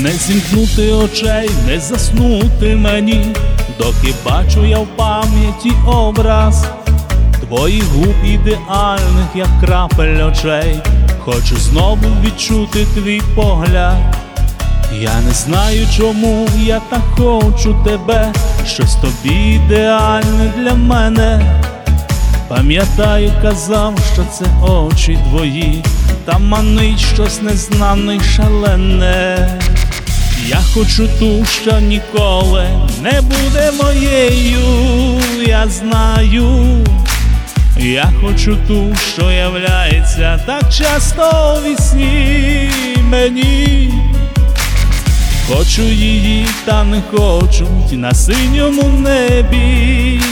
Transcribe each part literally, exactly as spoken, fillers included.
Не зімкнути очей, не заснути мені, доки бачу я в пам'яті образ твоїх губ ідеальних, як крапель очей. Хочу знову відчути твій погляд. Я не знаю, чому я так хочу тебе, щось тобі ідеальне для мене. Пам'ятаю, казав, що це очі твої, та манить щось незнане й шалене. Я хочу ту, що ніколи не буде моєю, я знаю. Я хочу ту, що являється так часто у вісні мені. Хочу її, та не хочу на синьому небі.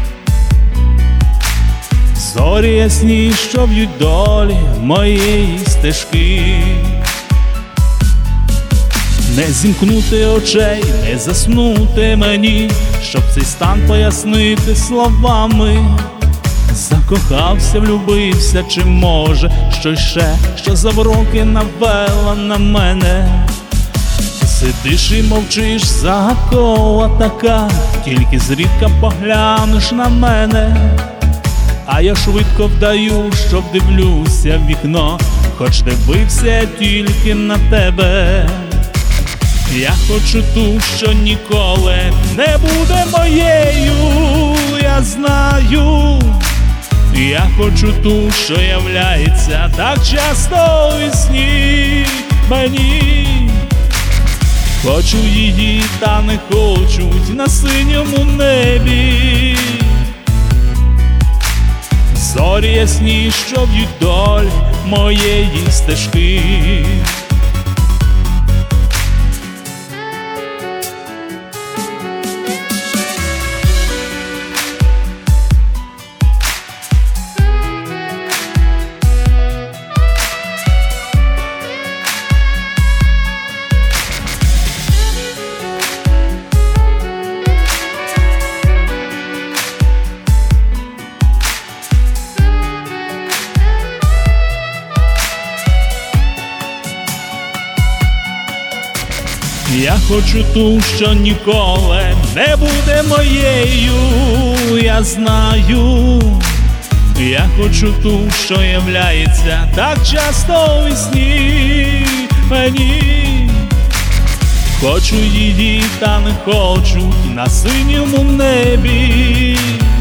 Зорі ясні, що б'ють долі моєї стежки. Не зімкнути очей, не заснути мені, щоб цей стан пояснити словами. Закохався, влюбився, чи може щось ще, що завроки навела на мене. Сидиш і мовчиш, загадкова така, тільки зрідка поглянеш на мене. А я швидко вдаю, що вдивлюся в вікно, хоч дивився тільки на тебе. Я хочу ту, що ніколи не буде моєю, я знаю. Я хочу ту, що являється так часто у вісні мені. Хочу її, та не хочуть на синьому небі. Зорі ясні, що б'ють долі моєї стежки. Я хочу ту, що ніколи не буде моєю, я знаю. Я хочу ту, що являється так часто у вісні мені. Хочу її, та не хочу на синьому небі.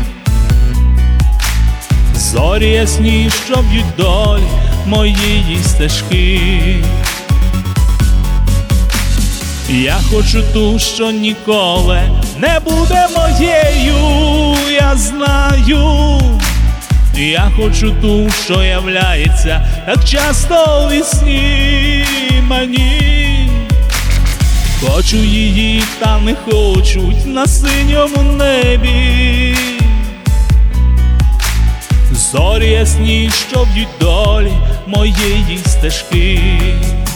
Зорі ясні, що б'ють долі моєї стежки. Я хочу ту, що ніколи не буде моєю, я знаю. Я хочу ту, що являється так часто у вісні мені. Хочу її, та не хочуть на синьому небі. Зорі ясні, що б'ють долі моєї стежки.